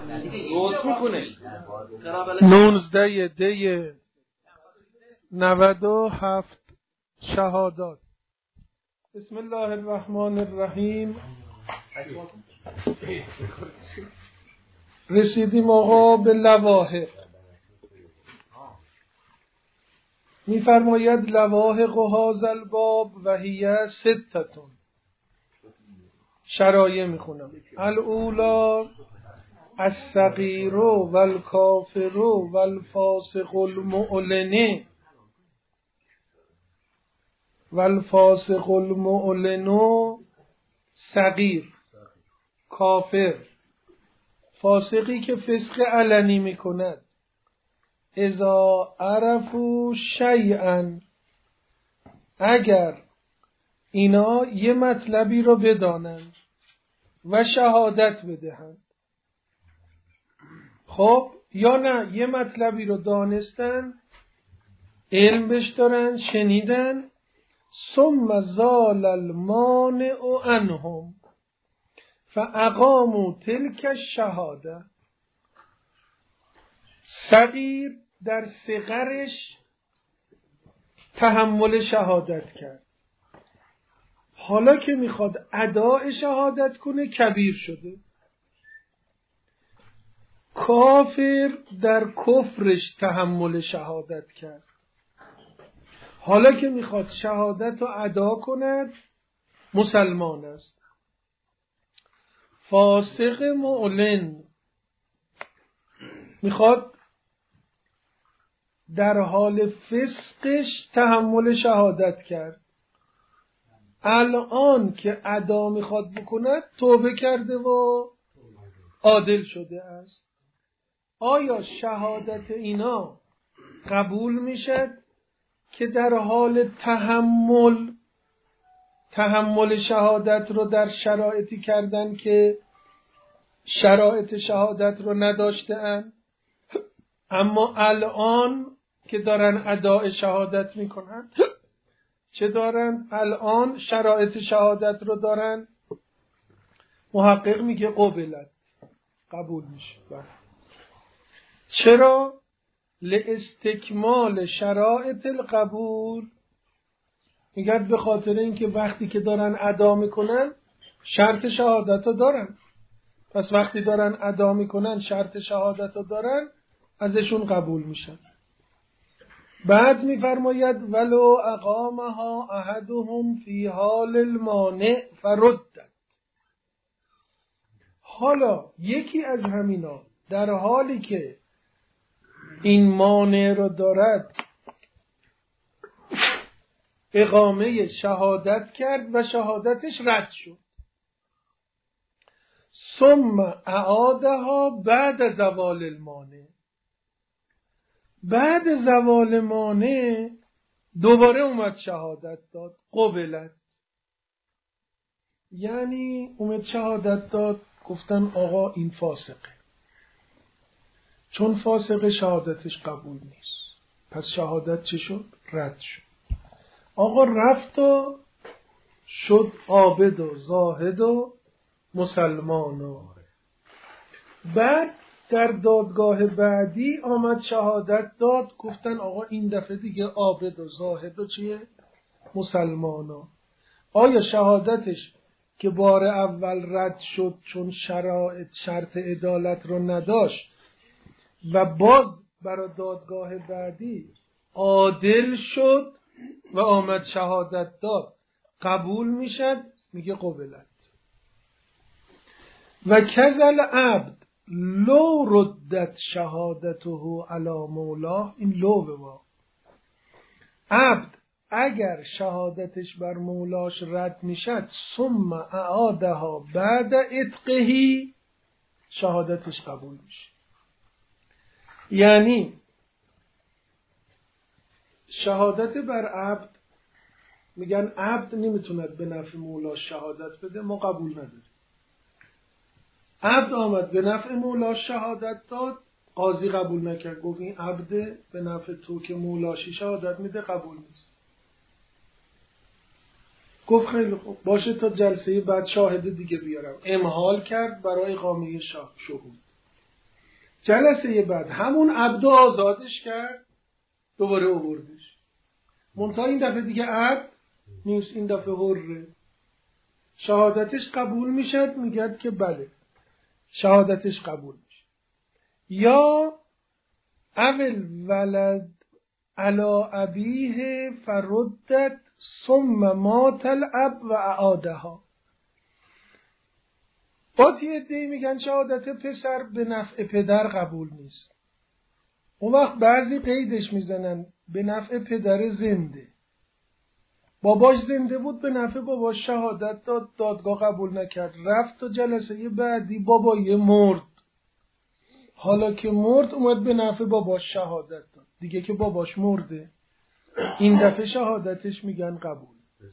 درست میکنه. 19 دی 97 شهادات. بسم الله الرحمن الرحیم. رسیدیم آقا به لواحق. میفرماید لواحق هذا الباب و هی ستتون. شرایع میخونم. الاولا الصغیر و الکافر و الفاسق المعلن و الفاسق المعلن. صغیر، کافر، فاسقی که فسق علنی میکند. اذا عرفوا شیئا، اگر اینا یه مطلبی رو بدانند و شهادت بدهند. خب یا نه یه مطلبی رو دانستن، علم بهش دارن، شنیدن، ثم زال المانع عنهم فاقاموا تلک الشهاده. صغیر در صغرش تحمل شهادت کرد، حالا که میخواد اداء شهادت کنه کبیر شده. کافر در کفرش تحمل شهادت کرد، حالا که میخواد شهادت رو ادا کند مسلمان است. فاسق معلن میخواد در حال فسقش تحمل شهادت کرد، الان که ادا میخواد بکند توبه کرده و عادل شده است. آیا شهادت اینا قبول میشد که در حال تحمل شهادت رو در شرایطی کردن که شرایط شهادت رو نداشتن، اما الان که دارن اداء شهادت میکنن چه دارن؟ الان شرایط شهادت رو دارن. محقق میگه قبلت، قبول میشه. چرا؟ لاستکمال شرایط القبول. میگه به خاطر اینکه وقتی که دارن ادا میکنن شرط شهادت رو دارن، پس وقتی دارن ادا میکنن شرط شهادت رو دارن، ازشون قبول میشن. بعد میفرماید ولو اقامها احدهم فی حال المانع فردت. حالا یکی از همینا در حالی که این مانع رو دارد اقامه شهادت کرد و شهادتش رد شد، ثم اعادها بعد زوال المانع. بعد زوال مانع دوباره اومد شهادت داد، قبلت. یعنی اومد شهادت داد، گفتن آقا این فاسقه، چون فاسقه شهادتش قبول نیست، پس شهادت چه شد؟ رد شد. آقا رفت و شد عابد و زاهد و مسلمان و بعد در دادگاه بعدی آمد شهادت داد، گفتن آقا این دفعه دیگه عابد و زاهد و چیه؟ مسلمانا. آیا شهادتش که بار اول رد شد چون شرط عدالت رو نداشت و باز برای دادگاه بعدی عادل شد و آمد شهادت داد، قبول میشد؟ میگه قبلت. و کذل عبد لو ردت شهادته علی مولاه. این لو به ما عبد اگر شهادتش بر مولاش رد میشد ثم اعادها بعد عتقه، شهادتش قبول میشه. یعنی شهادت بر عبد، میگن عبد نمیتوند به نفع مولاش شهادت بده، ما قبول نداریم. عبد آمد به نفع مولاش شهادت داد، قاضی قبول نکرد، گفت این عبد به نفع تو که مولاشی شهادت میده قبول نیست. گفت خیلی خوب باشه تا جلسه بعد شاهد دیگه بیارم. امهال کرد برای اقامه شهود. جلسه بعد همون عبد آزادش کرد، دوباره آوردش. منتها این دفعه دیگه عبد نیست، این دفعه حره. شهادتش قبول میشد، میگد که بله شهادتش قبول میشه. یا اول ولد علا ابیه فردت ثم مات الاب و اعادها. باز یه عده‌ای میگن شهادت پسر به نفع پدر قبول نیست. اون وقت بعضی قیدش میزنن به نفع پدر زنده. باباش زنده بود، به نفع باباش شهادت داد، دادگاه قبول نکرد، رفت تا جلسه بعدی بابای مرد. حالا که مرد اومد به نفع باباش شهادت داد، دیگه که باباش مرده این دفعه شهادتش میگن قبول.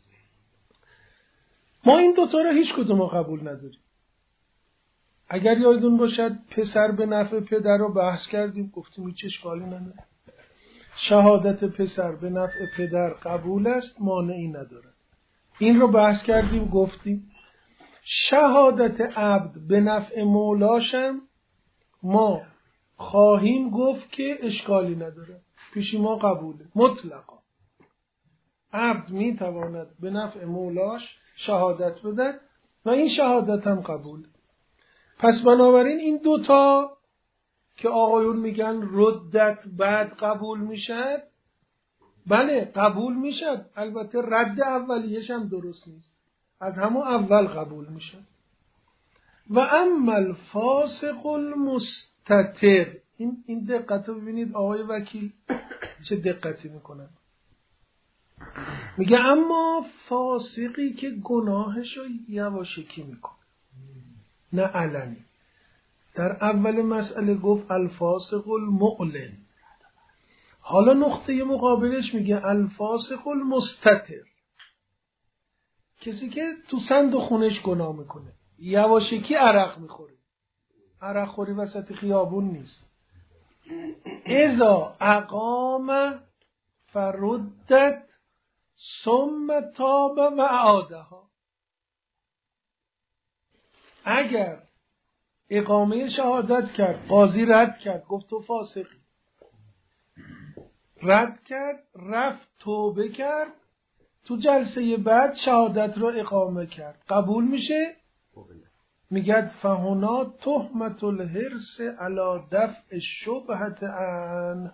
ما این دوتا رو هیچ کدوم قبول نداریم. اگر یادتون باشد پسر به نفع پدر رو بحث کردیم، گفتیم هیچ اشکالی نداره. شهادت پسر به نفع پدر قبول است، مانعی نداره. این رو بحث کردیم، گفتیم شهادت عبد به نفع مولاشم ما خواهیم گفت که اشکالی نداره، پیش ما قبوله مطلقا. عبد میتواند به نفع مولاش شهادت بدهد و این شهادت هم قبوله. پس بنابراین این دوتا که آقایون میگن ردت بعد قبول میشد، بله قبول میشد، البته رد اولیش هم درست نیست، از همون اول قبول میشد. و اما الفاسق المستتر، این دقت رو ببینید آقای وکیل چه دقتی میکنن. میگه اما فاسقی که گناهش رو یواشکی میکنه نه علنی. در اول مسئله گفت الفاسق المعلن، حالا نقطه مقابلش میگه الفاسق المستتر، کسی که تو صندوق خونش گناه میکنه، یواشکی عرق میخوره. عرق خوری وسط خیابون نیست. اذا اقام فردت ثم تاب و اعادها. اگر اقامه شهادت کرد، قاضی رد کرد، گفت تو فاسقی، رد کرد، رفت توبه کرد، تو جلسه بعد شهادت رو اقامه کرد، قبول میشه؟ میگد فهنا تهمت الحرص علی دفع شبهت عن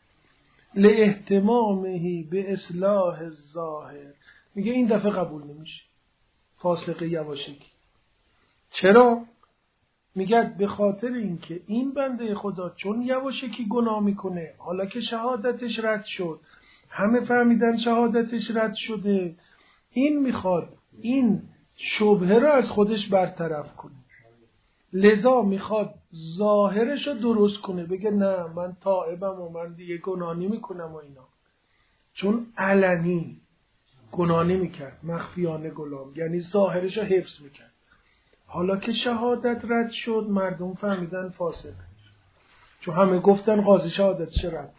لاهتمامه به اصلاح الظاهر. میگه این دفعه قبول نمیشه فاسق یواشکی. چرا؟ میگه به خاطر اینکه این بنده خدا چون یواشکی گناه میکنه، حالا که شهادتش رد شد، همه فهمیدن شهادتش رد شده، این میخواد این شبهه رو از خودش برطرف کنه، لذا میخواد ظاهرش رو درست کنه، بگه نه من تائبم و من دیگه گناه نمیکنم و اینا. چون علنی گناه نمیکرد، مخفیانه گناه، یعنی ظاهرش رو حفظ میکرد. حالا که شهادت رد شد، مردم فهمیدن فاسق، چون همه گفتن قاضی شهادتش رد.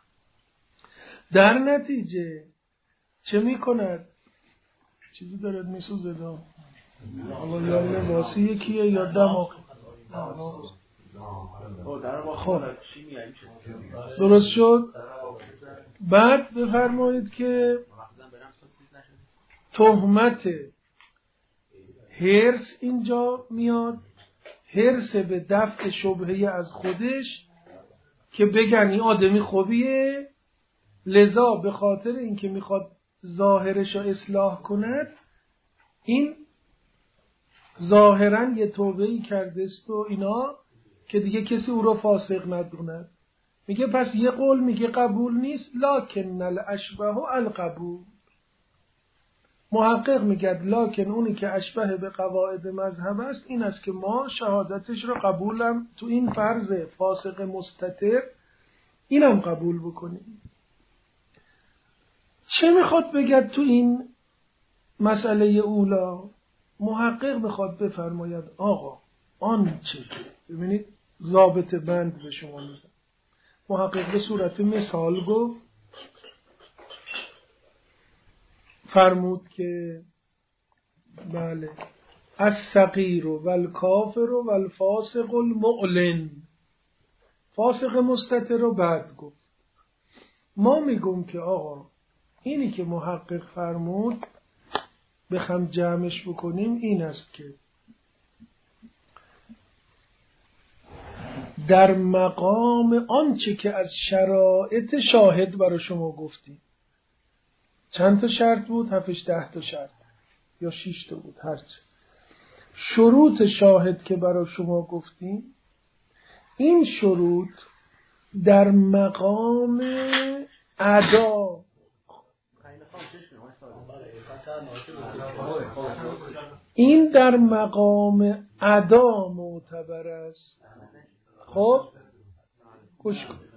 در نتیجه چه میکند؟ چیزی دارد میسوزه دا یا لباسی یکیه یا دماغ. خب درست شد. بعد بفرمایید که تهمت حرص اینجا میاد، حرص به دفع شبهه از خودش که بگن این آدمی خوبیه، لذا به خاطر اینکه میخواد ظاهرش رو اصلاح کند، این ظاهرا یه توبه‌ای کرده است و اینا که دیگه کسی او رو فاسق ندوند. میگه پس یه قول میگه قبول نیست، لکن الاشبه القبول. محقق میگه لکن اونی که اشبه به قواعد مذهب است این است که ما شهادتش رو قبولم تو این فرض فاسق مستتر اینم قبول بکنیم. چه میخواد بگه تو این مسئله اولا؟ محقق میخواد بفرماید آقا آنچه که ببینید ضابط بند به شما میده. محقق به صورت مثال گفت، فرمود که بله الصغیر والکافر والفاسق المعلن، فاسق مستتر رو بعد گفت. ما میگم که آقا اینی که محقق فرمود بخوام جمعش بکنیم این است که در مقام آنچه که از شرایط شاهد برای شما گفتیم، چند تا شرط بود؟ 7-10 تا شرط یا 6 تا بود، هرچه شروط شاهد که برای شما گفتیم، این شروط در مقام ادا این در مقام ادا معتبر است. خب گوش کن،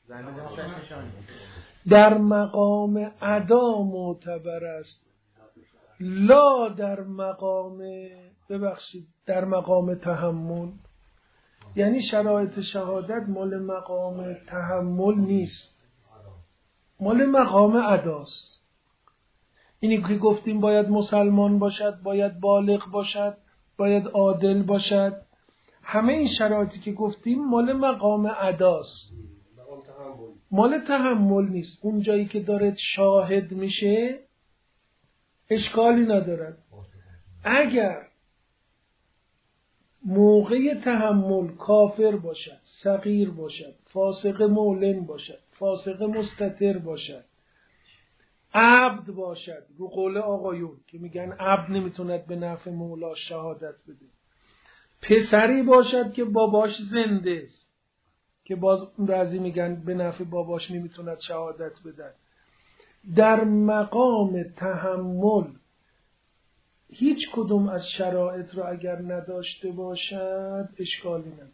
در مقام ادا معتبر است، لا در مقام در مقام تحمل. یعنی شرایط شهادت مال مقام تحمل نیست، مال مقام اداست. اینی که گفتیم باید مسلمان باشد، باید بالغ باشد، باید عادل باشد، همه این شرایطی که گفتیم مال مقام اداست، مال تحمل نیست. اون جایی که داره شاهد میشه اشکالی ندارد. اگر موقع تحمل کافر باشد، صغیر باشد، فاسق مولن باشد، فاسق مستتر باشد، عبد باشد، رو قول آقایون که میگن عبد نمیتوند به نفع مولا شهادت بده، پسری باشد که باباش زنده است که باز بعضی میگن به نفع باباش نمیتوند شهادت بده، در مقام تحمل هیچ کدوم از شرایط را اگر نداشته باشد اشکالی نداره.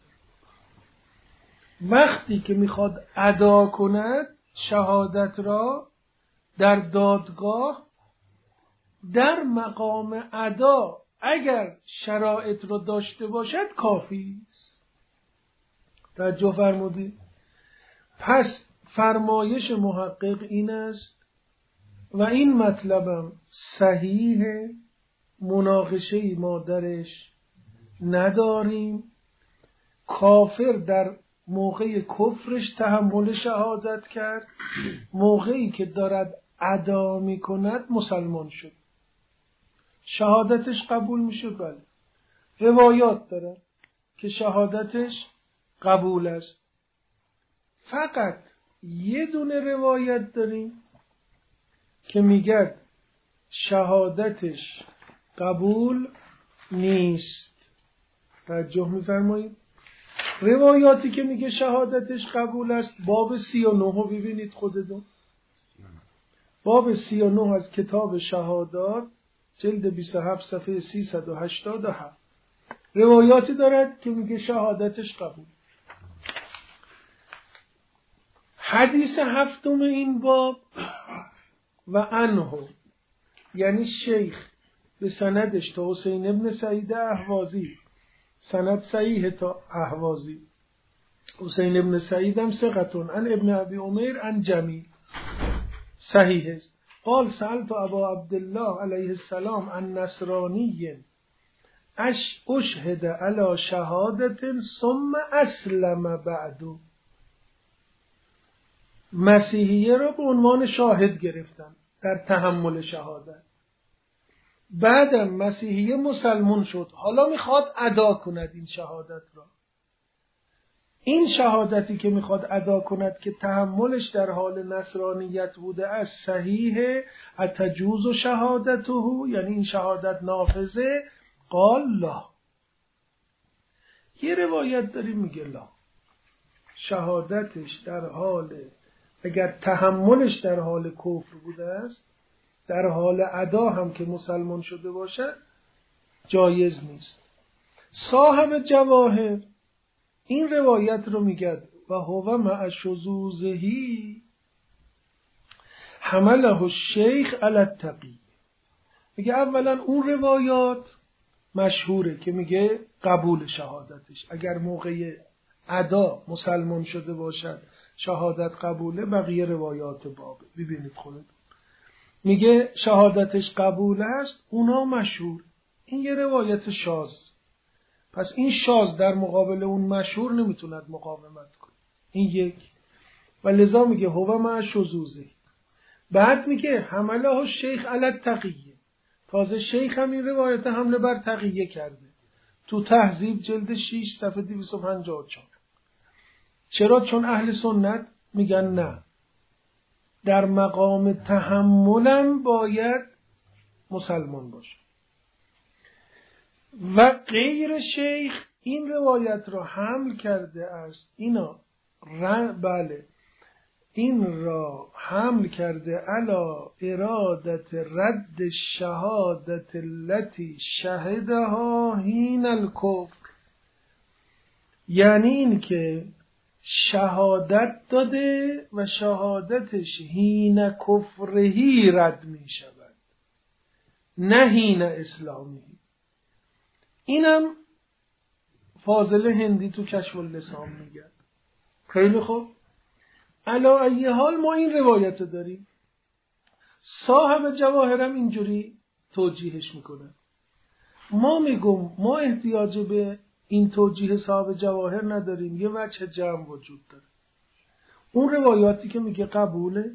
وقتی که میخواد ادا کند شهادت را در دادگاه، در مقام ادا اگر شرایط را داشته باشد کافی است. توجه فرمودید؟ پس فرمایش محقق این است و این مطلبم صحیحه، مناقشه‌ای ما درش نداریم. کافر در موقع کفرش تحمل شهادت کرد، موقعی که دارد ادا می کند مسلمان شد، شهادتش قبول میشه. بله روایات داره که شهادتش قبول است. فقط یه دونه روایت داریم که میگه شهادتش قبول نیست. توجه میفرمایید؟ روایاتی که میگه شهادتش قبول است باب 39 رو ببینید خودتون، باب 39 از کتاب شهادات جلد 27 صفحه 387 روایاتی دارد که میگه شهادتش قبول. حدیث هفتم این باب و عنه، یعنی شیخ به سندش تا حسین ابن سعید اهوازی، سند صحیح تا اهوازی، حسین ابن سعید هم ثقتون، عن ابن ابی عمیر عن جمیل، صحیح است. قال سألت ابا عبدالله علیه السلام عن نصرانی اشهد علی شهادت ثم اسلم بعد. مسیحیه را به عنوان شاهد گرفتن در تحمل شهادت، بعدم مسیحیه مسلمان شد، حالا میخواد ادا کند این شهادت را. این شهادتی که میخواد ادا کند که تحملش در حال نصرانیت بوده است صحیحه، اتجوز شهادته، یعنی این شهادت نافذه. قال لا. یه روایت داریم میگه لا، شهادتش در حال، اگر تحملش در حال کفر بوده است، در حال ادا هم که مسلمان شده باشد جایز نیست. صاحب جواهر این روایت رو میگه و هو مع شذوذهی حمله الشیخ علی التقی. میگه اولا اون روایات مشهوره که میگه قبول شهادتش، اگر موقع ادا مسلمان شده باشد شهادت قبوله. بقیه روایات بابه ببینید خودتون، میگه شهادتش قبول است، اونا مشهور. این یه روایت شاذ، پس این شاذ در مقابل اون مشهور نمیتوند مقاومت کنه. این یک. و لذا میگه هو مع شذوذه. بعد میگه حمله شیخ علی التقیه. تازه شیخ هم این روایت حمله بر تقیه کرده تو تهذیب جلد 6 صفحه 254. چرا؟ چون اهل سنت میگن نه، در مقام تحملم باید مسلمان باشه. و غیر شیخ این روایت را حمل کرده است، بله این را حمل کرده علا ارادت رد شهادت التي شهدها حین الکفر، یعنی این که شهادت داده و شهادتش حین کفرهی رد می شود، نه حین اسلامی. اینم فاضل هندی تو کشف اللسان میگه. خیلی خوب، علا ای حال ما این روایت داریم. صاحب جواهرم اینجوری توجیهش میکنه. ما میگم ما احتیاج به این توجیه صاحب جواهر نداریم، یه وجه جمع وجود داره. اون روایاتی که میگه قبوله،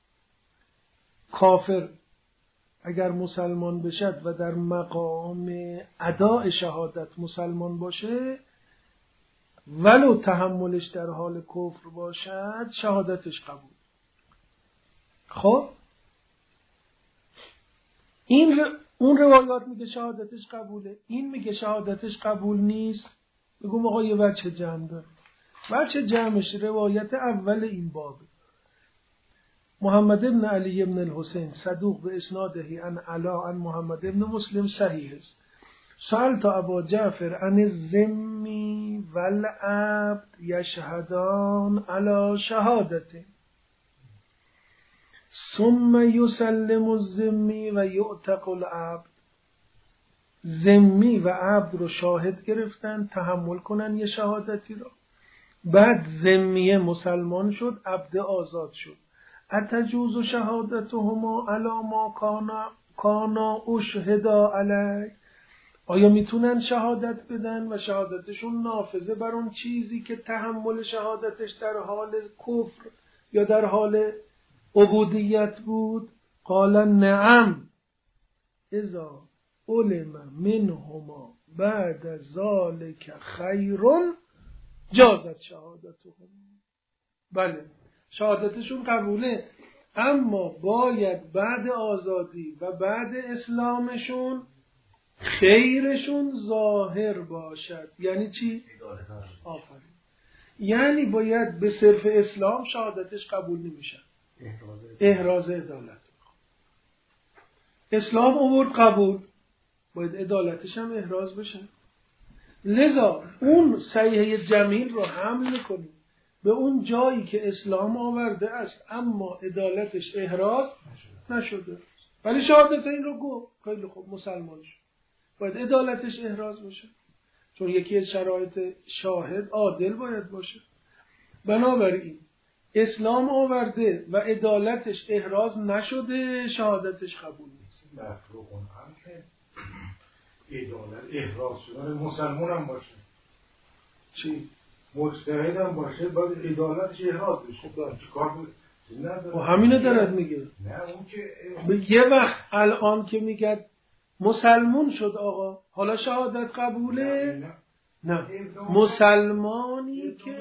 کافر اگر مسلمان بشد و در مقام اداء شهادت مسلمان باشه، ولو تحملش در حال کفر باشد، شهادتش قبول. خب اون روایات میگه شهادتش قبوله، این میگه شهادتش قبول نیست. بگم آقا یه وجه جمع داره. وجه جمعش روایت اول این بابه. محمد ابن علی ابن الحسین صدوق به اسناده عن علا عن محمد ابن مسلم صحیح است. سألت ابا جعفر عن الذمی والعبد یشهدان علی شهادته ثم یسلم الذمی و یعتق العبد. ذمی و عبد رو شاهد گرفتن تحمل کنن یه شهادتی رو، بعد ذمیه مسلمان شد، عبد آزاد شد. اتجوز شهادتهما علی ما کانا اشهدا علی. آیا میتونن شهادت بدن و شهادتشون نافذه بر اون چیزی که تحمل شهادتش در حال کفر یا در حال عبودیت بود؟ قال نعم اذا علم منهما بعد ذلك خیر جازت شهادتهم. بله شهادتشون قبوله، اما باید بعد آزادی و بعد اسلامشون خیرشون ظاهر باشد. یعنی چی؟ آفرین. یعنی باید به صرف اسلام شهادتش قبول نمیشه، احراز عدالت. اسلام آورد قبول، باید عدالتش هم احراز بشه. لذا اون صحیحه جمیل رو حمل میکنیم به اون جایی که اسلام آورده است اما عدالتش احراز نشده، ولی شهادت این رو گفت. خیلی خوب، مسلمان شد، باید عدالتش احراز بشه، چون یکی از شرایط شاهد عادل باید باشه. بنابراین اسلام آورده و عدالتش احراز نشده، شهادتش قبول نیست. مفروغون هم که عدالت احراز شده مسلمان هم باشه، چی؟ مجتهد هم باشه، باید عدالتش احراز بشه. خب همینه دارد میگه. نه اون که یه وقت الان که میگه مسلمون شد آقا، حالا شهادت قبوله؟ نه. مسلمانی که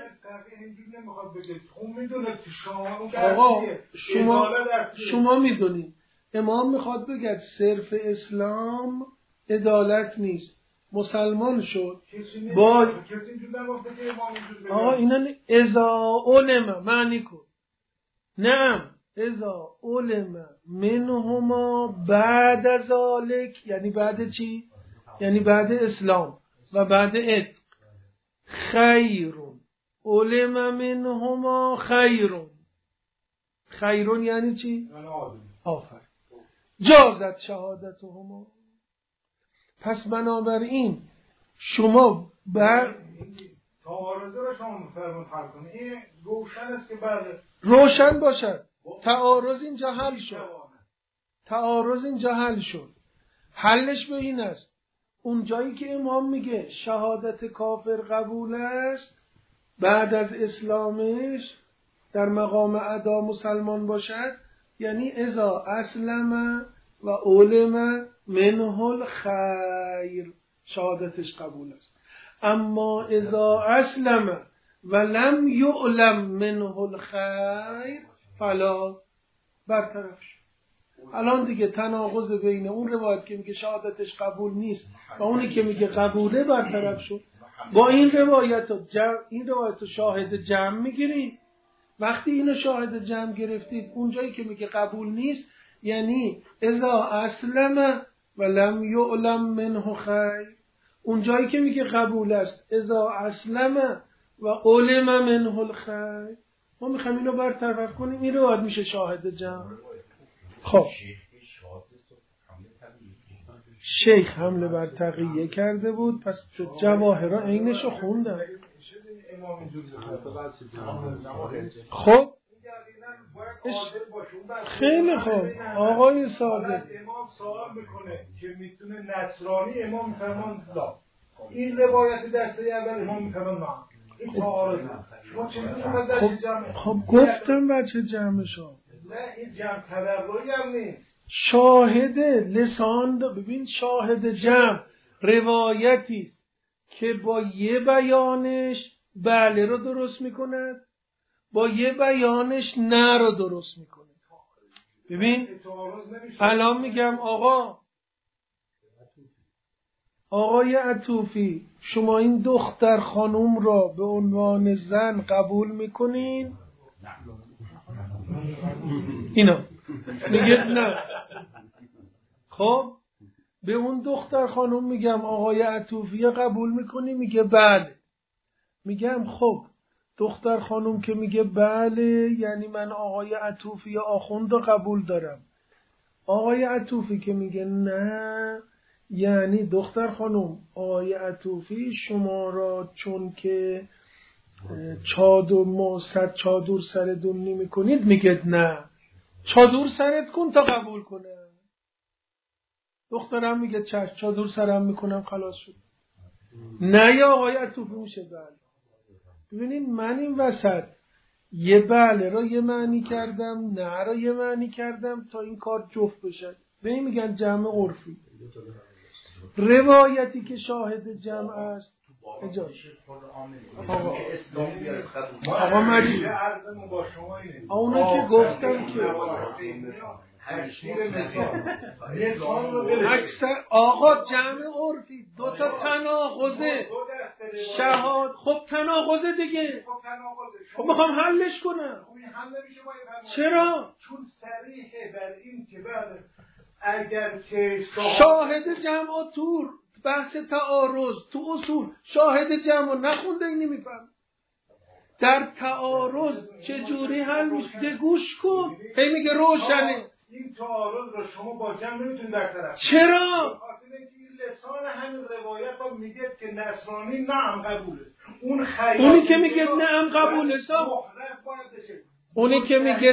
آقا شما میدونید امام میخواد بگه صرف اسلام عدالت نیست، مسلمان شد با آقا اینا اذا علم معنی کن. نعم اذا علم منهما بعد ذالک، یعنی بعد چی؟ یعنی بعد اسلام و بعد عتق. خیرون علم منهما خیرون. خیرون یعنی چی؟ آفرین. جازت شهادتهما. پس بنابراین شما تعارضه رو شما مفرمون حل کنید. این روشن است که بعد روشن باشد. تعارض اینجا حل شد. تعارض اینجا حل شد. حلش به این است، اون جایی که امام میگه شهادت کافر قبول است، بعد از اسلامش در مقام ادا مسلمان باشد، یعنی اذا اسلم و علم منه الخیر، شهادتش قبول است. اما اذا اسلم و لم یعلم منه الخیر فلا، برطرف شد. الان دیگه تناقض بین اون روایت که میگه شهادتش قبول نیست و اونی که میگه قبوله برطرف شد. با این روایت رو شاهد جمع میگیرید. وقتی اینو شاهد جمع گرفتید، اونجایی که میگه قبول نیست یعنی اذا اسلم و لم یعلم منه خیر، اونجایی که میگه قبول است اذا اسلم و علم منه الخیر. ما میخوایم اینو برطرف کنیم، این روایت میشه شاهد جمع. خب شیخ حمله بر تقیه کرده بود، پس جواهرها عینشو خوندن. خب خیلی خوب آقای صادق امام سوال میکنه که میتونه نصرانی امام فرمان لا، این روایت دسته اول امام میفرمان نه، این تعارض شما چه میتونید در جمع؟ خب گفتم بچه جمع شو، نه این جمع تبرعی هم نیست، شاهد لسان ببین شاهد جمع روایتی است که با یه بیانش بله رو درست میکند، با یه بیانش نه رو درست میکنه. ببین الان میگم آقای عطوفی، شما این دختر خانوم را به عنوان زن قبول میکنین؟ اینا میگه نه. خب به اون دختر خانوم میگم آقای عطوفی قبول میکنی؟ میگه بله. میگم خب دختر خانوم که میگه بله یعنی من آقای عطوفی آخوند رو قبول دارم. آقای عطوفی که میگه نه یعنی دختر خانوم آقای عطوفی شما را چون که صد چادر سرتون نمی کنید میگه نه چادر سرت کن تا قبول کنه. دخترم میگه چشم چادر سرم میکنم خلاص شد. نه یا آقای عطوفی میشه بله. ببینید من این وسط یه بله را یه معنی کردم، نه را یه معنی کردم تا این کار جفت بشه. به این میگن جمع عرفی. روایتی که شاهد جمع است اجازه آقا مجید اونا که گفتم که اکثر آقا جمع عرفی دوتا تناقضه شهاد. خب تناقضه دیگه، خب میخوام حلش کنم. چرا؟ چون صریحه بر این که بعد اگر که شاهد جمع تور بحث تعارض تو اصول شاهد جمع نخونده این نمیفهم. در تعارض چجوری حل میشه؟ گوش کن. هی میگه روشنه. این تعارض رو شما با جمع نمیتونید برطرف. چرا؟ لسان همین روایت ها میگه که نصرانی نعم قبوله. اونی که میگه نعم قبوله اونی که میگه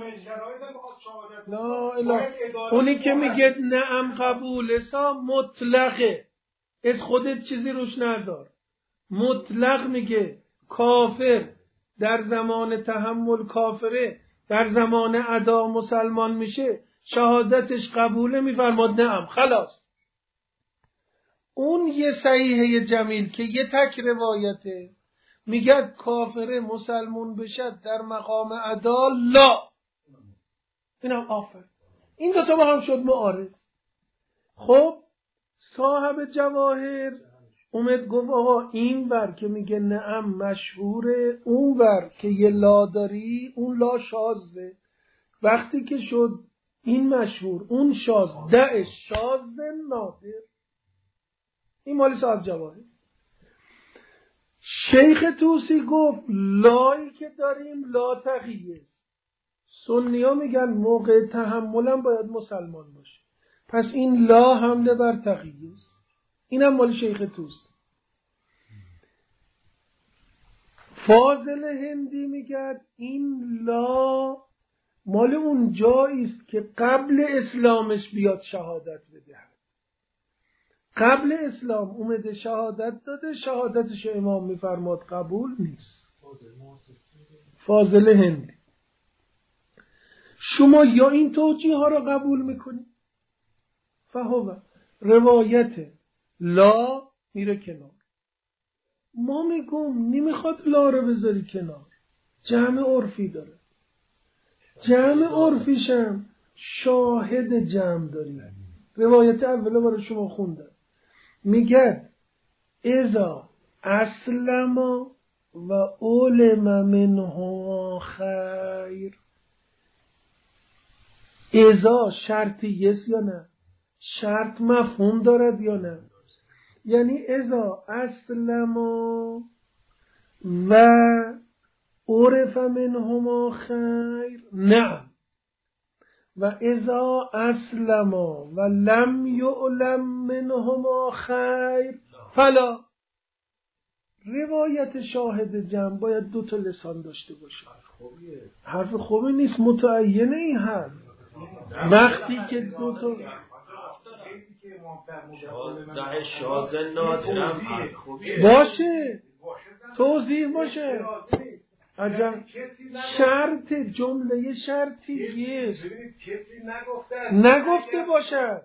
اونی که میگه نعم قبوله مطلقه، از خودت چیزی روش ندار. مطلق میگه کافر در زمان تحمل کافره، در زمان ادا مسلمان میشه، شهادتش قبوله، میفرماد نعم خلاص. اون یه صحیحه جمیل که یه تک روایته میگه کافر مسلمون بشد در مقام ادا لا. اینم آفر. این دو تا با هم شد معارض. خب صاحب جواهر اومد گفت آقا این ور که میگه نعم مشهوره، اون ور که یه لا داری اون لا شازه. وقتی که شد این مشهور اون شاز دعش شاز نادر. این مالی صاحب جواهر. شیخ توسی گفت لایی که داریم لا تقیه. سنی ها میگن موقع تحملم باید مسلمان باشه، پس این لا حمله بر تقیه است. اینم مال شیخ توسی. فاضل هندی میگه این لا مال اون جایی است که قبل اسلامش بیاد شهادت بده. قبل اسلام اومده شهادت داده، شهادتش امام میفرماد قبول نیست. فاضل هندی. شما یا این توجیه ها را قبول میکنید فهو روایت لا میره کنار. ما میگم نمیخواد لا رو بذاری کنار، جمع عرفی داره. جمع عرفیشم شاهد جمع داری. روایت اوله برای شما خوندم، میگه اذا اسلم و علم منه خیر. اذا شرطی یس یا نه؟ شرط مفهوم دارد یا نه؟ یعنی اذا اسلم و عرف منهما خیر نعم، و اذا اسلم و لم یعلم منهما خیر فلا. روایت شاهد جمع باید 2 تا لسان داشته باشه. حرف خوبی نیست، متعینه این حرف. وقتی که 2 تا باشه توضیح باشه عجب شرط جمله شرطی یست نگفته باشد.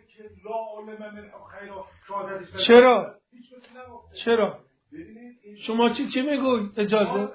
چرا شما چی میگوی؟ اجازه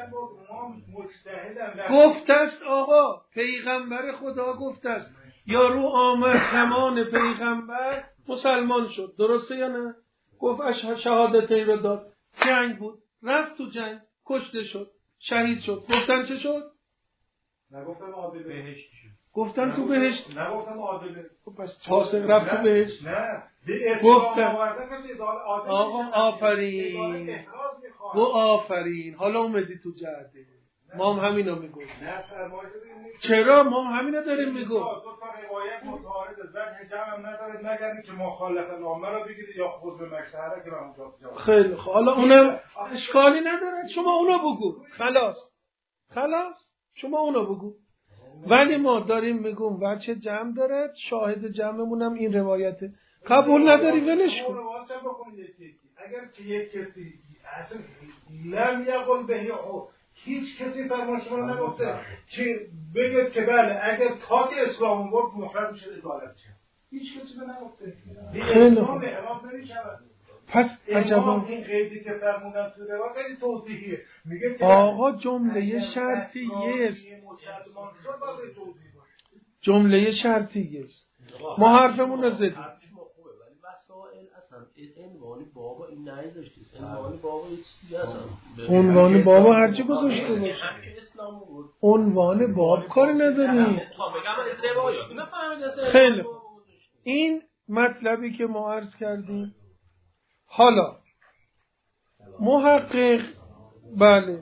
گفته است آقا، پیغمبر خدا گفته است یارو آمد زمان پیغمبر مسلمان شد، درسته یا نه؟ گفت شهادتین رو داد، جنگ بود، رفت تو جنگ، کشته شد، شهید شد. گفتن چه شد؟ نگفتن عادله بهشت شد. گفتن تو بهشت؟ نگفتن عادله. پس فاسق رفت تو بهشت؟ نه گفتن آقا آفرین گو آفرین. حالا اومدی تو جهده، ما هم همینو میگویم. چرا ما هم همینو داریم میگویم؟ دو تا روایت متعارض است، بعد جمع ندارید مگر که مخالف الامه را بگیرید یا خود به مشهره که اونجا. خیلی خب، حالا اونم اشکالی نداره، شما اونو بگو. خلاص شما اونو بگو. ولی ما داریم میگم وجه جمع دارد، شاهد جمعمون هم این روایته. قبول نداری ولش کن. اگر که یک کسی اصلا لم یقل به هیچ کسی فرمان شما رو نگفته که بگید که بله اگر تاک اسلام بود مخرج میشه ادالت شه. هیچ کسی رو نگفته. اسلام اعراض نمیشود. پس عجبا این قیدی که فرمودن تو روایت خیلی توضیحیه. میگه که آقا جمله شرطی است. جمله شرطی است. ما حرفمون رو زدیم. عنوان بابا هرچی گذاشته باشه. عنوان باب کاری نداریم. خیلی این مطلبی که ما عرض کردیم. حالا محقق بله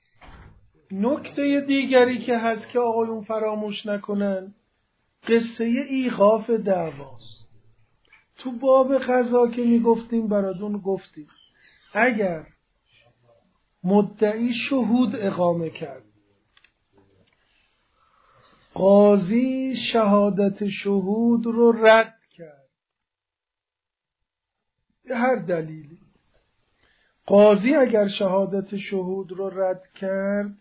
نکته دیگری که هست که آقایون فراموش نکنن، قصه ایقاف دعواست. تو باب قضا که میگفتیم براتون گفتیم اگر مدعی شهود اقامه کرد، قاضی شهادت شهود رو رد کرد به هر دلیلی، قاضی اگر شهادت شهود رو رد کرد،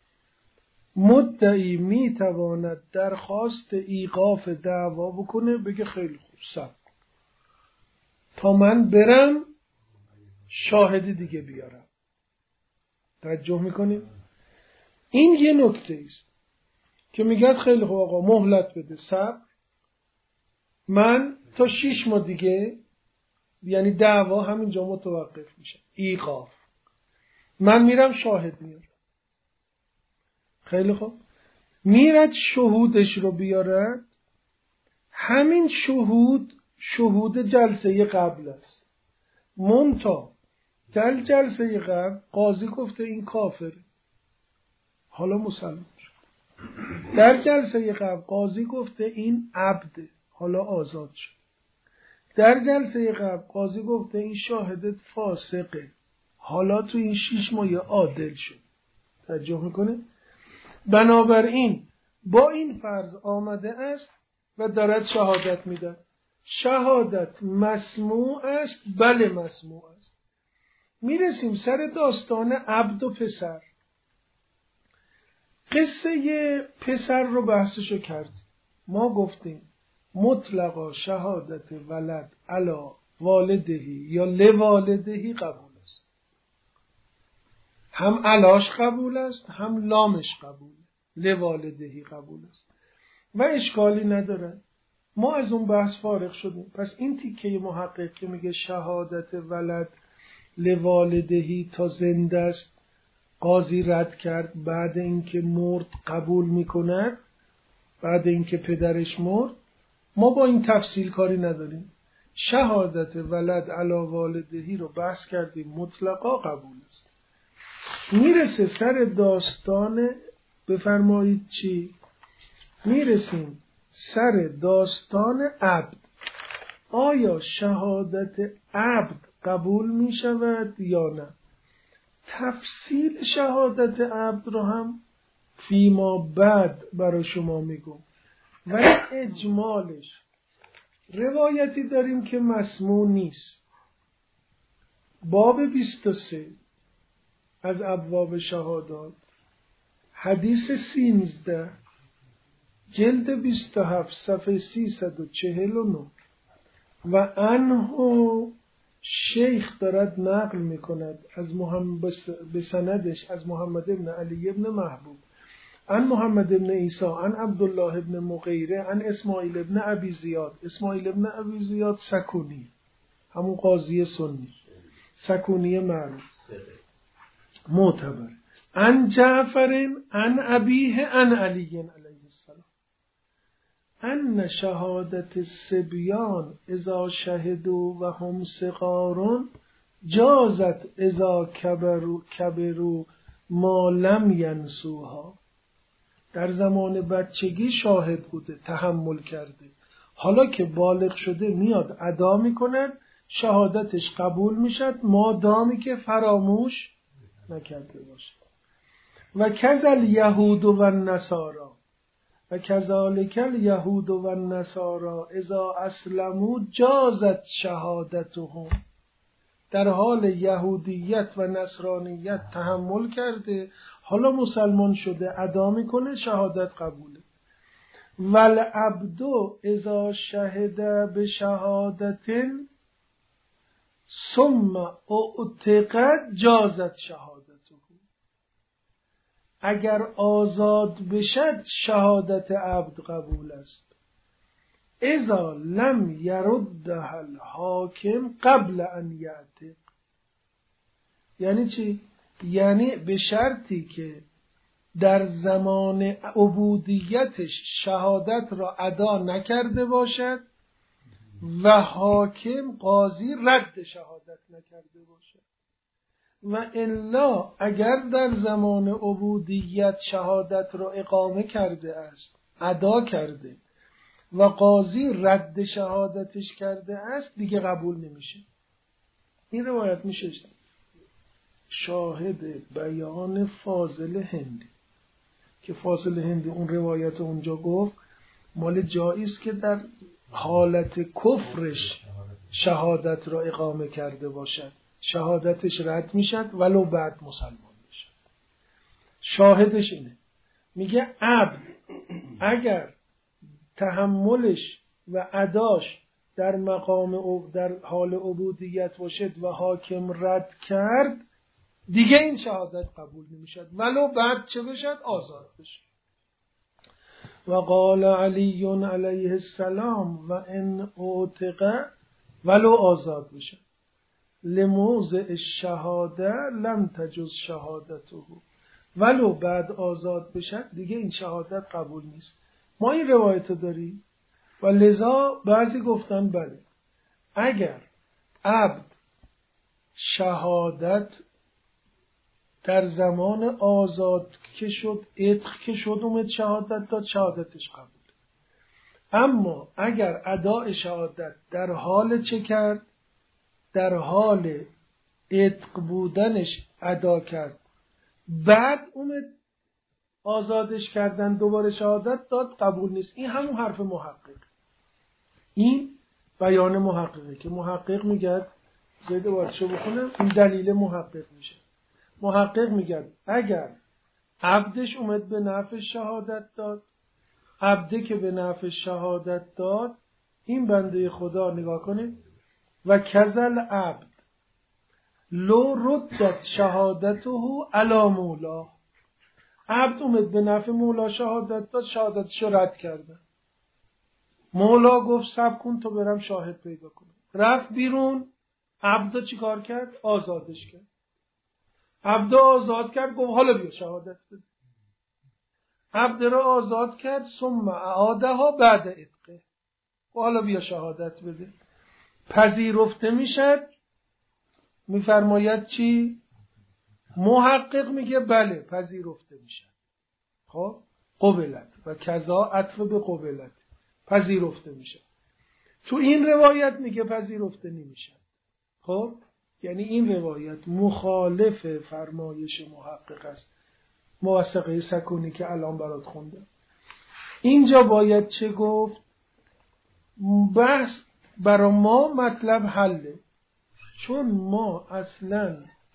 مدعی میتواند درخواست ایقاف دعوا بکنه، بگه خیلی خوب صبر تا من برم شاهد دیگه بیارم. توجه میکنیم؟ این یه نکته است که میگه خیلی خوب آقا مهلت بده، صبر، من تا 6 ماه دیگه، یعنی دعوا همینجا متوقف میشه، ایقاف، من میرم شاهد میارم. خیلی خوب، میرد شهودش رو بیارد. همین شهود جلسه قبل است، منتها در جلسه قبل قاضی گفته این کافره، حالا مسلمان شد. در جلسه قبل قاضی گفته این عبده، حالا آزاد شد. در جلسه قبل قاضی گفته این شاهدت فاسقه، حالا تو این 6 ماه عادل شد. توجه میکنه؟ بنابراین با این فرض آمده است و دارد شهادت میده. شهادت مسموع است، بله مسموع است. میرسیم سر داستان عبد و پسر. قصه پسر رو بحثشو کردیم. ما گفتیم مطلقا شهادت ولد علی والدهی یا لوالدهی قبول است. هم علاش قبول است، هم لامش قبول، لوالدهی قبول است و اشکالی نداره. ما از اون بحث فارغ شدیم. پس این تیکه محقق که میگه شهادت ولد لوالدهی تا زنده است قاضی رد کرد، بعد اینکه مرد قبول میکند، بعد اینکه پدرش مرد، ما با این تفصیل کاری نداریم. شهادت ولد علی والدهی رو بحث کردیم، مطلقا قبول است. میرسه سر داستان، بفرمایید چی؟ میرسیم سر داستان عبد. آیا شهادت عبد قبول می شود یا نه؟ تفصیل شهادت عبد رو هم فیما بعد برای شما میگم، ولی اجمالش روایتی داریم که مسموع نیست. باب 23 از ابواب شهادات، حدیث 13 جلد 27 صفحه 349 و عنه شیخ دارد نقل میکند از به سندش از محمد بن علی بن محبوب عن محمد بن عیسی عن عبدالله بن مغیره عن اسماعیل بن ابی زیاد. اسماعیل بن ابی زیاد سکونی، همون قاضی سنی، سکونی معروف معتبر. عن جعفر عن ابیه عن علی علیه السلام ان شهادت الصبیان اذا شهدوا و هم صغار جازت اذا کبروا ما لم ینسوها. در زمان بچگی شاهد بوده، تحمل کرده، حالا که بالغ شده میاد ادا میکند، شهادتش قبول میشد مادامی که فراموش نکرده باشه. و کذل یهود و النصارا و کذالک الیهود و النصارا اذا اسلموا جازت شهادتهم. در حال یهودیت و نصرانیت تحمل کرده، حالا مسلمان شده، ادا میکنه، شهادت قبوله. والعبد اذا شهد بشهادت ثم اعتقد جازت شهادته. اگر آزاد بشد شهادت عبد قبول است. اذا لم یردها الحاکم قبل ان یعتق. یعنی چی؟ یعنی به شرطی که در زمان عبودیتش شهادت را ادا نکرده باشد و حاکم قاضی رد شهادت نکرده باشد. و الا اگر در زمان عبودیت شهادت را اقامه کرده است، ادا کرده و قاضی رد شهادتش کرده است، دیگه قبول نمیشه. این روایت میشه شاهد بیان فاضل هندی که فاضل هندی اون روایت اونجا گفت مال جایی است که در حالت کفرش شهادت را اقامه کرده باشد، شهادتش رد میشد ولو بعد مسلمان بشد. شاهدش اینه، میگه عبد اگر تحملش و اداش در مقام در حال عبودیت باشد و حاکم رد کرد، دیگه این شهادت قبول نمیشد ولو بعد چه بشد؟ آزاد بشد. و قال علی علیه السلام و ان اعتق ولو آزاد بشد لموضع الشهاده لم تجز شهادته. ولو بعد آزاد بشد دیگه این شهادت قبول نیست. ما این روایت داریم و لذا بعضی گفتن بله اگر عبد شهادت در زمان آزاد که شد، عتق که شد، اومد شهادت داد، شهادتش قبول. اما اگر اداء شهادت در حال چه کرد؟ در حال عتق بودنش ادا کرد، بعد اومد آزادش کردن، دوباره شهادت داد، قبول نیست. این همون حرف محقق، این بیان محققه که محقق میگه زیده بارشو بخونم، این دلیل محقق میشه. محقق میگه اگر عبدش اومد به نفع شهادت داد. عبده که به نفع شهادت داد، این بنده خدا نگاه کنید، و کذل عبد لو ردت شهادته علی مولا. عبد اومد به نفع مولا شهادت داد، شهادتشو رد کردن. مولا گفت صبر کن تو برم شاهد پیدا کنم. رفت بیرون، عبد چی کار کرد؟ آزادش کرد. عبد آزاد کرد، گفت حالا بیا شهادت بده. عبد را آزاد کرد، ثم اعادها بعد عتقه، حالا بیا شهادت بده. پذیرفته میشد. میفرماید چی؟ محقق میگه بله پذیرفته میشد. خب قبلت و کذا عطف به قبلت، پذیرفته میشد. تو این روایت میگه پذیرفته نمیشد. خب یعنی این روایت مخالف فرمایش محقق است، موثقه سکونی که الان برات خوندم. اینجا باید چه گفت؟ بحث برای ما مطلب حله، چون ما اصلا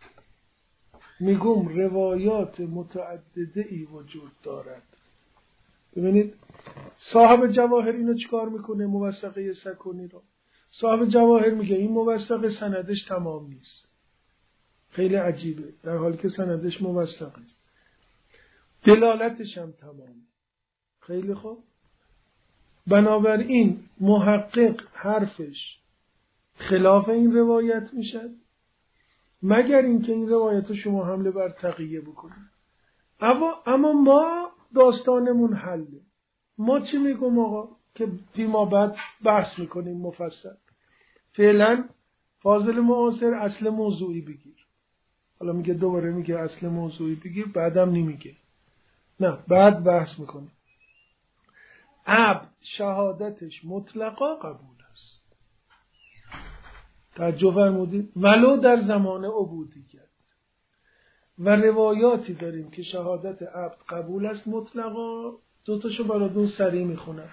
میگم روایات متعدده ای وجود دارد. ببینید صاحب جواهر اینو چیکار میکنه؟ موثقه سکونی رو صاحب جواهر میگه این موثقه سندش تمام نیست، خیلی عجیبه، در حالی که سندش موثق است، دلالتش هم تمامه. خیلی خوب، بنابراین محقق حرفش خلاف این روایت میشد، مگر اینکه این روایت رو شما حمله بر تقیه بکنید. اما ما داستانمون حله. ما چی میگم آقا که فیما بعد بحث میکنیم مفصل؟ فعلا فاضل معاصر اصل موضوعی بگیر. حالا میگه دوباره میگه اصل موضوعی بگیر، بعدم نمیگه، نه بعد بحث میکنه. عبد شهادتش مطلقا قبول است. توجه فرمودید؟ ولو در زمان عبودیت. و روایاتی داریم که شهادت عبد قبول است مطلقا. دوتاشو براتون سریع میخونم.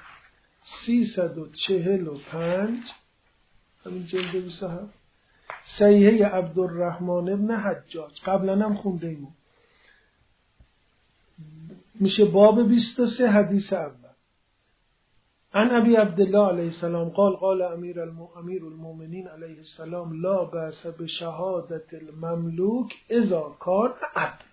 345 همین جلد 27 صحیحه عبدالرحمن ابن حجاج، قبلا هم خونده ایم، میشه باب 23 حدیث اول. عن ابی عبدالله علیه السلام قال قال امیر المؤمنین علیه السلام لا بأس بشهادت المملوک اذا کان عدلا.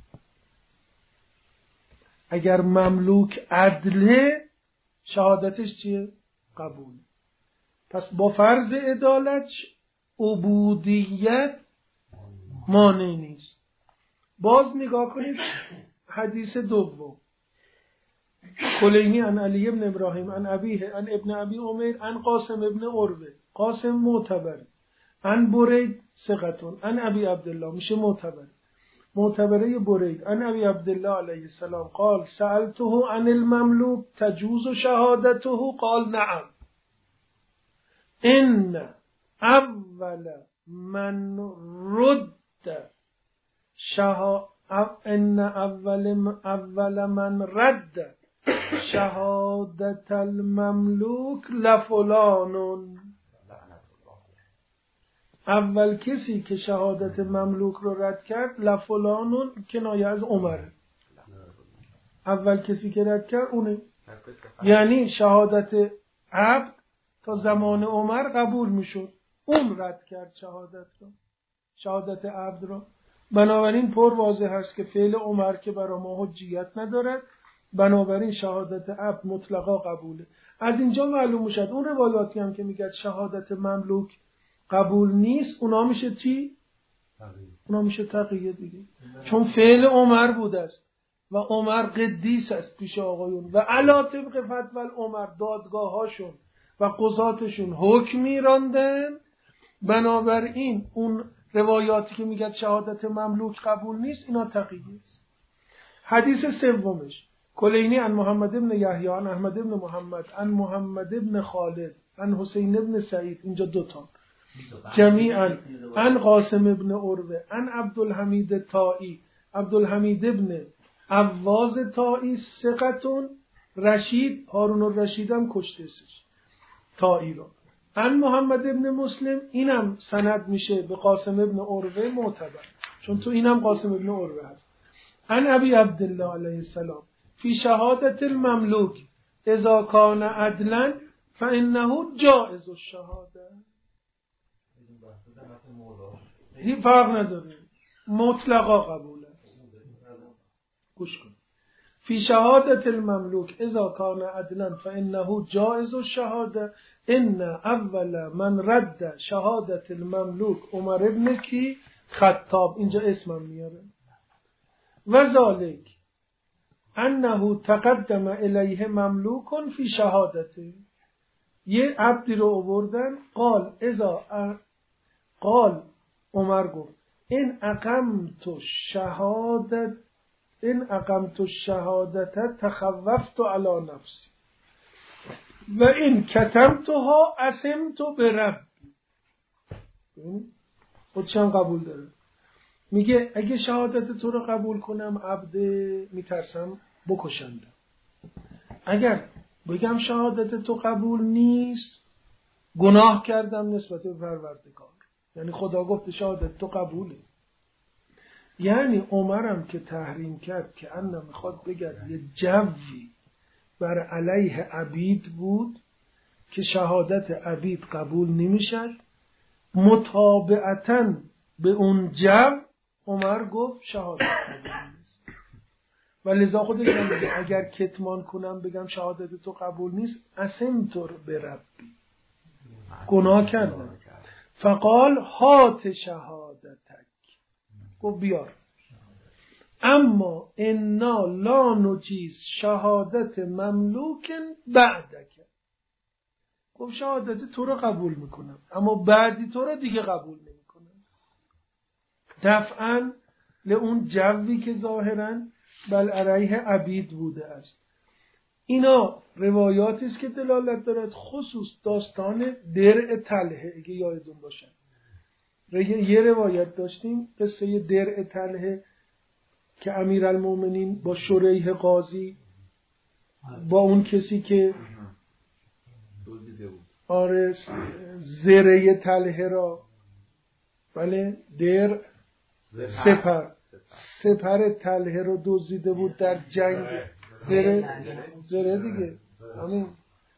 اگر مملوک عدله شهادتش چیه؟ قبول. پس با فرض عدالت عبودیت مانع نیست. باز نگاه کنید حدیث دوم. کلینی عن علی ابن ابراهیم عن ابیه عن ابن ابی عمر عن قاسم ابن عروه، قاسم معتبر، عن برید ثقتون عن ابی عبدالله، میشه معتبره برید عن ابی عبدالله علیه السلام قال سألته عن المملوک تجوز شهادته قال نعم ان اول من رد اول من رد شهادت المملوک لفلانون. اول کسی که شهادت مملوک رو رد کرد لفلانون کنایه از عمر، اول کسی که رد کرد اونه. یعنی شهادت عبد تا زمان عمر قبول میشد، اون رد کرد شهادت عبد رو. بنابراین پر واضح هست که فعل عمر که برای ما حجیت ندارد، بنابراین شهادت عبد مطلقا قبوله. از اینجا معلوم میشد اون روایاتی هم که میگه شهادت مملوک قبول نیست، اونا میشه چی؟ اونا میشه تقیه دیگه، چون فعل عمر بوده است و عمر قدیس است پیش آقایون و علا طبق فتوی عمر دادگاهاشون و قضاتشون حکم میراندن. بنابراین اون روایاتی که میگه شهادت مملوک قبول نیست اینا تقیه است. حدیث سومش کلینی عن محمد بن یحیی عن احمد بن محمد عن محمد بن خالد عن حسین بن سعید، اینجا دوتا جمیعا عن قاسم ابن عروه عن عبدالحمید طائی، عبدالحمید ابن عواز طائی ثقتون رشید، هارون الرشید هم کشتهش طائی رو. عن محمد ابن مسلم، اینم سند میشه به قاسم ابن عروه معتبر، چون تو اینم قاسم ابن عروه هست. عن ابی عبدالله علیه السلام فی شهادت المملوک اذا کان عدلا فانه جائز الشهاده. این فرق نداره، مطلقا قبول است. گوش کن. فی شهادت المملوک اذا کان عدلا فانه جائز الشهاده ان اول من رد شهادت المملوک عمر ابن کی خطاب. اینجا اسمم میاره. و ذالک انه تقدم الیه مملوک فی شهادته. یه عبدی رو آوردن قال عمر گفت این اقمت الشهادت تخوفت علی نفسی و این کتمتها اسمت بربی. خودشم قبول داره. میگه اگه شهادت تو رو قبول کنم عبد میترسم بکشنده. اگر بگم شهادت تو قبول نیست گناه کردم نسبت به پروردگار. یعنی خدا گفت شهادت تو قبوله. یعنی عمرم که تحریم کرد که انا میخواد بگرد یه جوی بر علیه عبید بود که شهادت عبید قبول نمیشد. مطابقتاً به اون جو عمر گفت شهادت قبول نیست. و لذا خودش میگه اگر کتمان کنم بگم شهادت تو قبول نیست اسمت بربی، گناه کردم. فقال هات شهادتک، گفت بیار. اما انا لا نجیز شهادت مملوک بعدک، گفت شهادت تو رو قبول میکنم اما بعدی تو رو دیگه قبول نمیکنم. دفعاً لئون جوی که ظاهراً بل علیه عبید بوده است. اینا روایاتی است که دلالت دارد، خصوص داستان درع طلحه. اگه یادتون باشه یه روایت داشتیم قصه درع طلحه که امیرالمومنین با شریح قاضی با اون کسی که زره طلحه را بله درع سپر طلحه رو دزدیده بود در جنگ. زره دیگه همین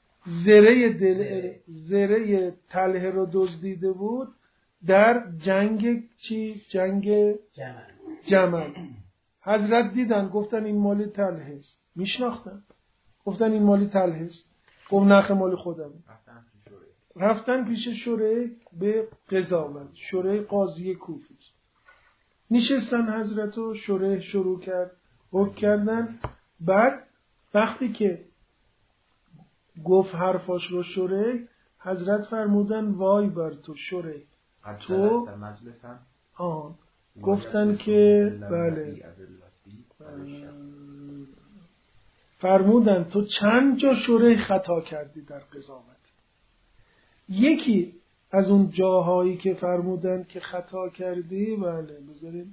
زره طلحه رو دزدیده بود در جنگ جنگ جمل. حضرت دیدن گفتن این مال طلحه است. میشناختن گفتن این مال طلحه است. گفت نخ مال خودم. رفتن پیش شریح به قضاوت. شریح قاضی کوفه است. نشستن حضرت و شریح شروع کرد حکم کردن. بعد وقتی که گفت حرفاش رو شریح، حضرت فرمودن وای بر تو شریح، تو گفتن که بله فرمودن تو چند جا شریح خطا کردی در قضاوت. یکی از اون جاهایی که فرمودن که خطا کردی بله بذارید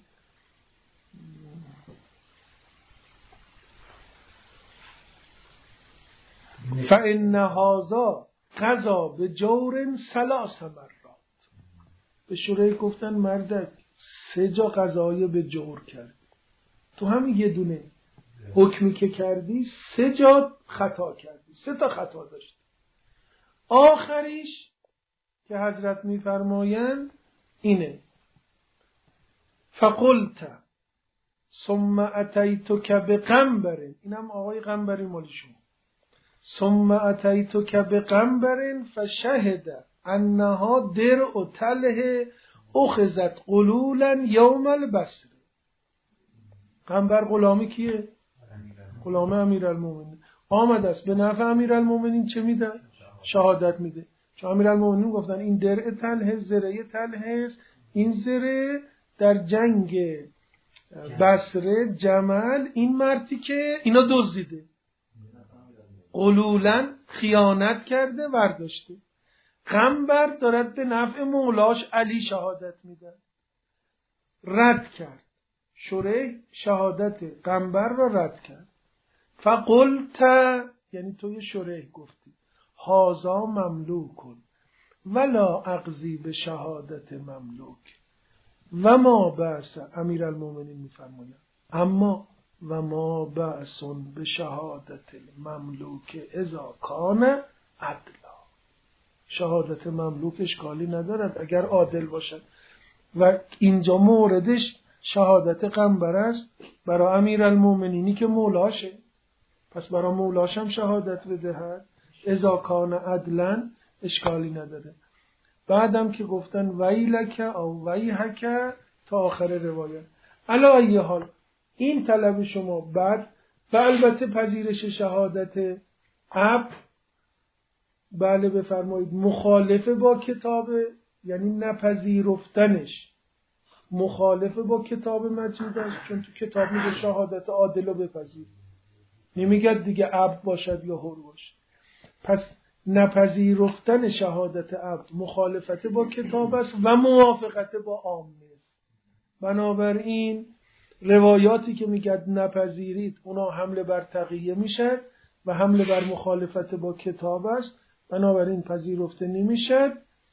فإن هذا قضا بجور 3 مرات. به شریح گفتن مردک 3 جا قضایی به جور کردی، تو همین یه دونه حکمی که کردی 3 جا خطا کردی، 3 تا خطا داشتی. آخریش که حضرت میفرمایند اینه فقلت ثم اتیتک بقنبر. اینم آقای قنبری مال شما. ثم اتیتک بقنبر فشهد انها درع طلحه اخذت غلولا یوم البصر. قنبر غلامی کیه؟ غلام امیرالمومنین. آمد است به نفع امیرالمومنین چه میده؟ شهادت میده. چون امیرالمومنین گفتن این درع طلحه زره طلحه است، این زره در جنگ بصره جمل این مردی که اینا دزدیده غلولاً خیانت کرده ورداشته. قنبر دارد به نفع مولاش علی شهادت میده. رد کرد شریح شهادت قنبر را رد کرد. فقلت یعنی توی شریح گفتی هازا مملوکن ولا اقضی به شهادت مملوک و ما بس. امیرالمومنین میفرماید اما و ما بأسون به شهادت مملوک اذا کان عدلا. شهادت مملوک اشکالی ندارد اگر عادل باشد. و اینجا موردش شهادت قنبر است برای امیرالمومنینی که مولاشه، پس برای مولاش هم شهادت بدهد. اذا کان عدلا اشکالی نداره. بعدم که گفتن ویلک او ویحک تا آخر روایت. علی ای حال این طلب شما بعد و البته پذیرش شهادت عبد بله بفرمایید مخالفه با کتاب، یعنی نپذیرفتنش مخالفه با کتاب مجید است، چون تو کتاب میگه شهادت عادل رو بپذیر، نمیگه دیگه عبد باشد یا حر باشد. پس نپذیرفتن شهادت عبد مخالفت با کتاب است و موافقت با عامه است. بنابراین روایاتی که میگه نپذیرید اونا حمله بر تقیه میشد و حمله بر مخالفت با کتاب است، بنابراین پذیرفته نمیشد.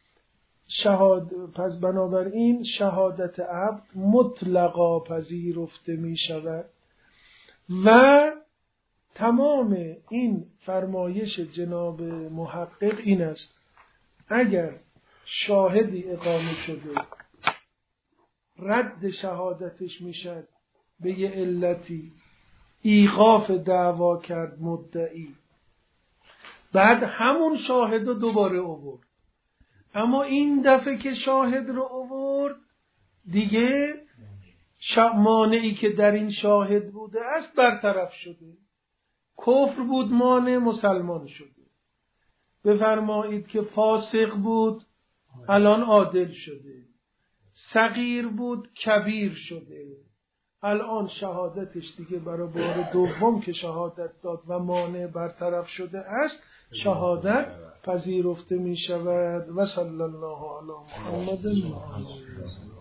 پس بنابراین شهادت عبد مطلقا پذیرفته میشود. و تمام این فرمایش جناب محقق این است اگر شاهدی اقامه شده رد شهادتش میشد به یه علتی، ایقاف دعوا کرد مدعی، بعد همون شاهد رو دوباره آورد، اما این دفعه که شاهد رو آورد دیگه مانعی که در این شاهد بوده است برطرف شده، کفر بود مانع مسلمان شده. بفرمایید که فاسق بود الان عادل شده، صغیر بود کبیر شده، الان شهادتش دیگه برای بار دوم که شهادت داد و مانع برطرف شده است شهادت پذیرفته می شود. و صلی الله علی محمد.